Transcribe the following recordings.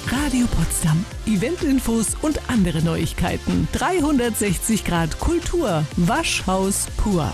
Radio Potsdam. Eventinfos und andere Neuigkeiten. 360 Grad Kultur. Waschhaus pur.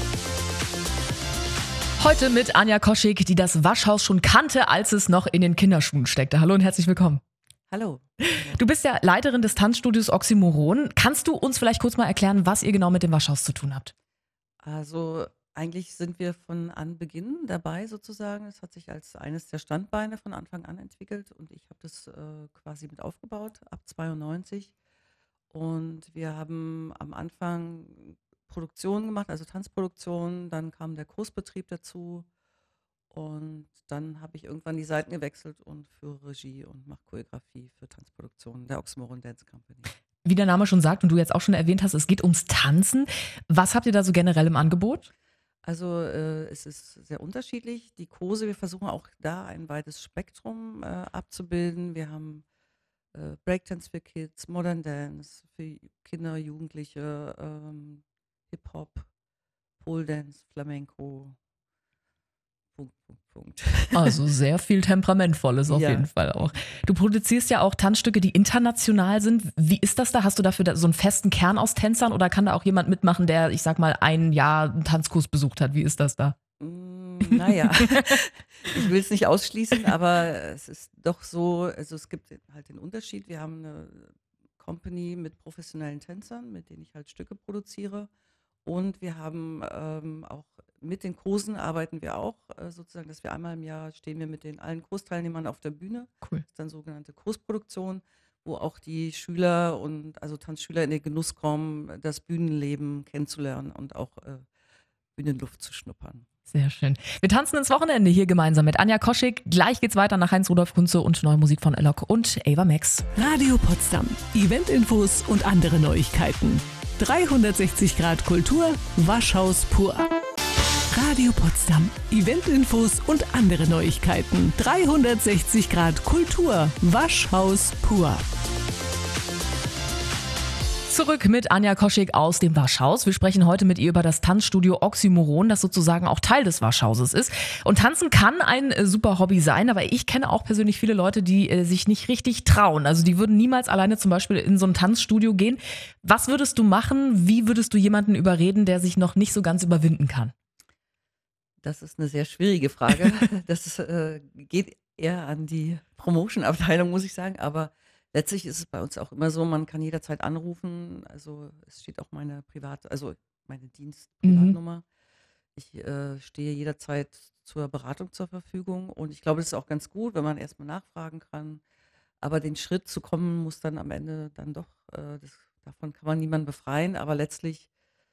Heute mit Anja Koschig, die das Waschhaus schon kannte, als es noch in den Kinderschuhen steckte. Hallo und herzlich willkommen. Hallo. Du bist ja Leiterin des Tanzstudios Oxymoron. Kannst du uns vielleicht kurz mal erklären, was ihr genau mit dem Waschhaus zu tun habt? Also eigentlich sind wir von Anbeginn dabei sozusagen. Es hat sich als eines der Standbeine von Anfang an entwickelt und ich habe das quasi mit aufgebaut ab 92. Und wir haben am Anfang Produktionen gemacht, also Tanzproduktionen, dann kam der Kursbetrieb dazu und dann habe ich irgendwann die Seiten gewechselt und für Regie und mache Choreografie für Tanzproduktionen der Oxymoron Dance Company. Wie der Name schon sagt und du jetzt auch schon erwähnt hast, es geht ums Tanzen. Was habt ihr da so generell im Angebot? Also es ist sehr unterschiedlich. Die Kurse, wir versuchen auch da ein weites Spektrum abzubilden. Wir haben Breakdance für Kids, Modern Dance für Kinder, Jugendliche, Hip-Hop, Pole Dance, Flamenco. Punkt. Also sehr viel Temperamentvolles auf Ja. jeden Fall auch. Du produzierst ja auch Tanzstücke, die international sind. Wie ist das da? Hast du dafür so einen festen Kern aus Tänzern oder kann da auch jemand mitmachen, der, ich sag mal, ein Jahr einen Tanzkurs besucht hat? Wie ist das da? Naja, ich will es nicht ausschließen, aber es ist doch so, also es gibt halt den Unterschied. Wir haben eine Company mit professionellen Tänzern, mit denen ich halt Stücke produziere. Und wir haben auch mit den Kursen arbeiten wir auch sozusagen, dass wir einmal im Jahr stehen wir mit allen Kursteilnehmern auf der Bühne. Cool. Das ist dann sogenannte Kursproduktion, wo auch die Schüler und also Tanzschüler in den Genuss kommen, das Bühnenleben kennenzulernen und auch Bühnenluft zu schnuppern. Sehr schön. Wir tanzen ins Wochenende hier gemeinsam mit Anja Koschig. Gleich geht's weiter nach Heinz-Rudolf Kunze und neue Musik von Alok und Ava Max. Radio Potsdam. Eventinfos und andere Neuigkeiten. 360 Grad Kultur. Waschhaus pur. Radio Potsdam. Eventinfos und andere Neuigkeiten. 360 Grad Kultur. Waschhaus pur. Zurück mit Anja Koschig aus dem Waschhaus. Wir sprechen heute mit ihr über das Tanzstudio Oxymoron, das sozusagen auch Teil des Waschhauses ist. Und tanzen kann ein super Hobby sein, aber ich kenne auch persönlich viele Leute, die sich nicht richtig trauen. Also die würden niemals alleine zum Beispiel in so ein Tanzstudio gehen. Was würdest du machen? Wie würdest du jemanden überreden, der sich noch nicht so ganz überwinden kann? Das ist eine sehr schwierige Frage. Das geht eher an die Promotion-Abteilung, muss ich sagen. Aber letztlich ist es bei uns auch immer so, man kann jederzeit anrufen. Also es steht auch meine Dienst-Privatnummer. Ich stehe jederzeit zur Beratung zur Verfügung. Und ich glaube, das ist auch ganz gut, wenn man erstmal nachfragen kann. Aber den Schritt zu kommen, muss dann am Ende dann doch, davon kann man niemanden befreien. Aber letztlich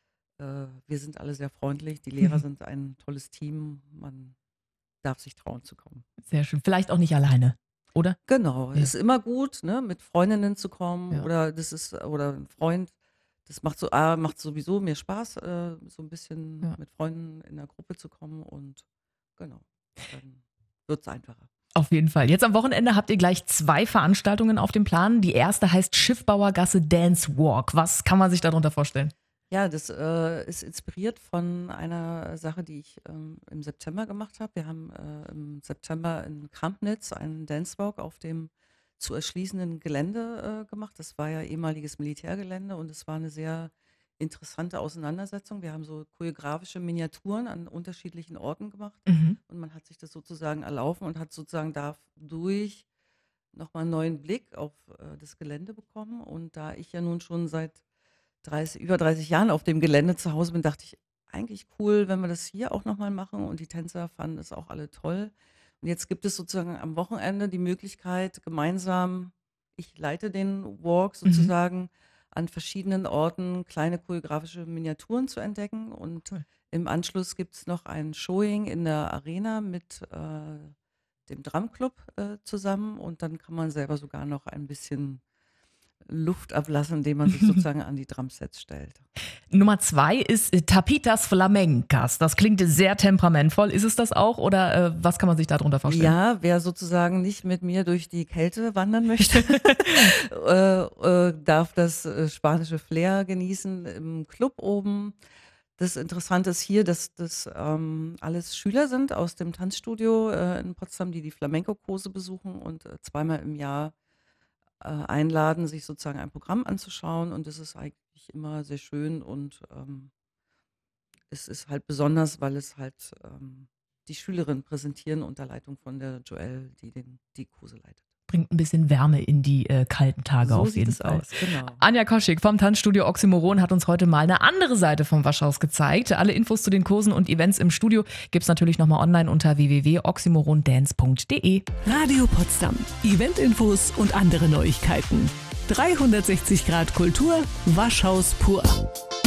wir sind alle sehr freundlich. Die Lehrer sind ein tolles Team. Man darf sich trauen zu kommen. Sehr schön. Vielleicht auch nicht alleine, oder? Genau, Ja. ist immer gut, ne, mit Freundinnen zu kommen Ja. oder ein Freund. Das macht sowieso mir Spaß, so ein bisschen Ja. mit Freunden in der Gruppe zu kommen und genau, dann wird es einfacher. Auf jeden Fall. Jetzt am Wochenende habt ihr gleich 2 Veranstaltungen auf dem Plan. Die erste heißt Schiffbauergasse Dance Walk. Was kann man sich darunter vorstellen? Ja, das ist inspiriert von einer Sache, die ich im September gemacht habe. Wir haben im September in Krampnitz einen Dancewalk auf dem zu erschließenden Gelände gemacht. Das war ja ehemaliges Militärgelände und es war eine sehr interessante Auseinandersetzung. Wir haben so choreografische Miniaturen an unterschiedlichen Orten gemacht und man hat sich das sozusagen erlaufen und hat sozusagen dadurch nochmal einen neuen Blick auf das Gelände bekommen. Und da ich ja nun schon seit über 30 Jahren auf dem Gelände zu Hause bin, dachte ich, eigentlich cool, wenn wir das hier auch nochmal machen. Und die Tänzer fanden es auch alle toll. Und jetzt gibt es sozusagen am Wochenende die Möglichkeit, gemeinsam, ich leite den Walk sozusagen, an verschiedenen Orten kleine choreografische Miniaturen zu entdecken. Und Toll. im Anschluss gibt es noch ein Showing in der Arena mit dem Drumclub zusammen. Und dann kann man selber sogar noch ein bisschen Luft ablassen, indem man sich sozusagen an die Drumsets stellt. Nummer 2 ist Tapitas Flamencas. Das klingt sehr temperamentvoll. Ist es das auch oder was kann man sich darunter vorstellen? Ja, wer sozusagen nicht mit mir durch die Kälte wandern möchte, darf das spanische Flair genießen im Club oben. Das Interessante ist hier, dass das alles Schüler sind aus dem Tanzstudio in Potsdam, die Flamenco-Kurse besuchen und zweimal im Jahr einladen, sich sozusagen ein Programm anzuschauen. Und das ist eigentlich immer sehr schön und es ist halt besonders, weil es halt die Schülerinnen präsentieren unter Leitung von der Joelle, die Kurse leitet. Bringt ein bisschen Wärme in die kalten Tage auf jeden Fall. Aus, genau. Anja Koschig vom Tanzstudio Oxymoron hat uns heute mal eine andere Seite vom Waschhaus gezeigt. Alle Infos zu den Kursen und Events im Studio gibt es natürlich nochmal online unter www.oxymorondance.de. Radio Potsdam. Eventinfos und andere Neuigkeiten. 360 Grad Kultur, Waschhaus pur.